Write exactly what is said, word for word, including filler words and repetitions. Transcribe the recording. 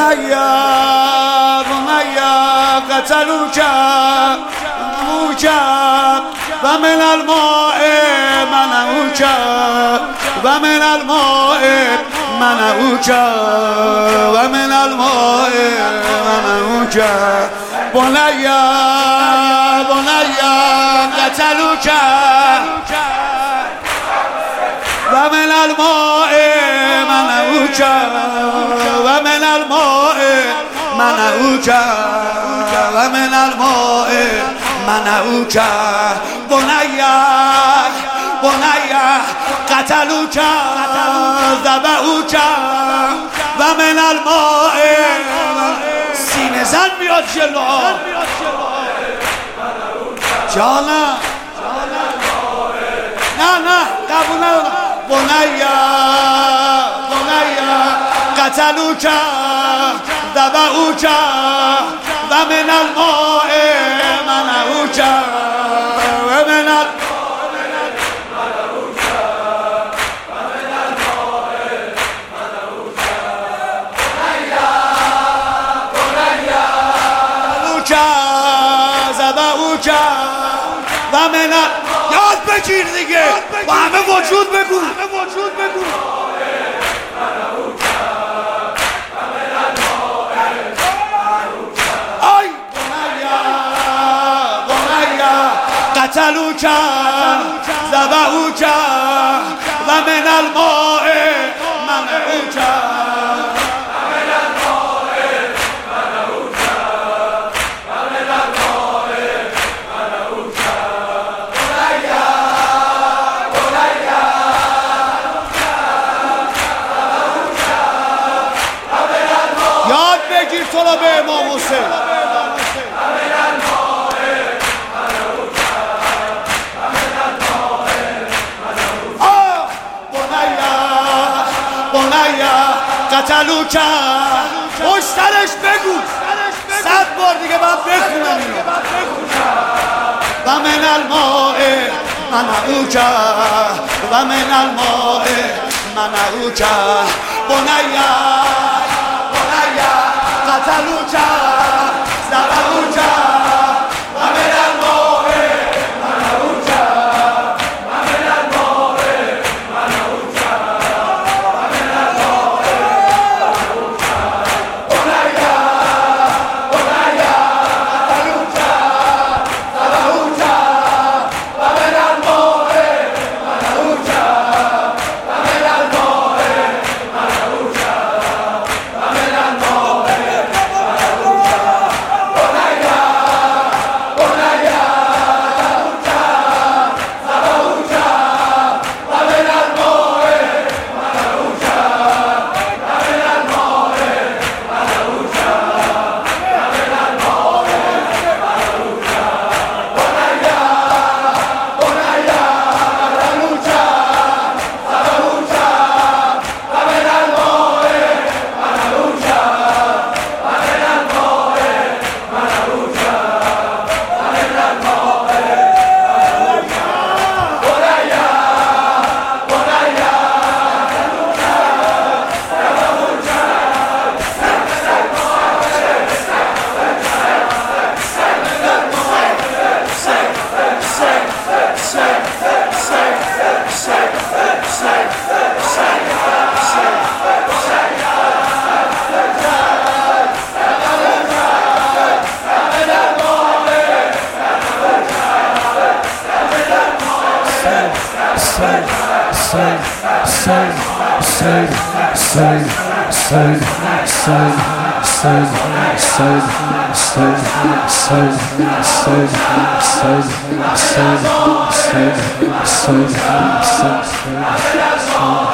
بنیا بنیا قتلوک موک و من الماء منعوک و من الماء منعوک و من الماء منعوک بنیا بنیا قتلوک و من الماء منعوک و من الماء منعوک و من الماء منعوک بنیا بنیا قتلوک ذبحوک و من الماء سینه زن بیاد جلو جانم نه نه قبول ندارم بنیا بنیا قتلوک ذبحوک و من الماء منعوک و من ذبحوک و من یاد بگیر دیگه با همه وجود بگو آی بنیا بنیا قتلوک ذبحوک و من الماء منعوک یاد بگیر تو را به امام حسین آه بنیا بنیا قتلوک پشترش بگو صد بار دیگه باید بخونم اینو و من الماء منعوک و من الماء منعوک بنیا قتلوک ذبحوک و من الماء منعوک و من الماء منعوک و من الماء منعوک بنیا بنیا قتلوک ذبحوک و من الماء منعوک و من الماء منعوک و من الماء Son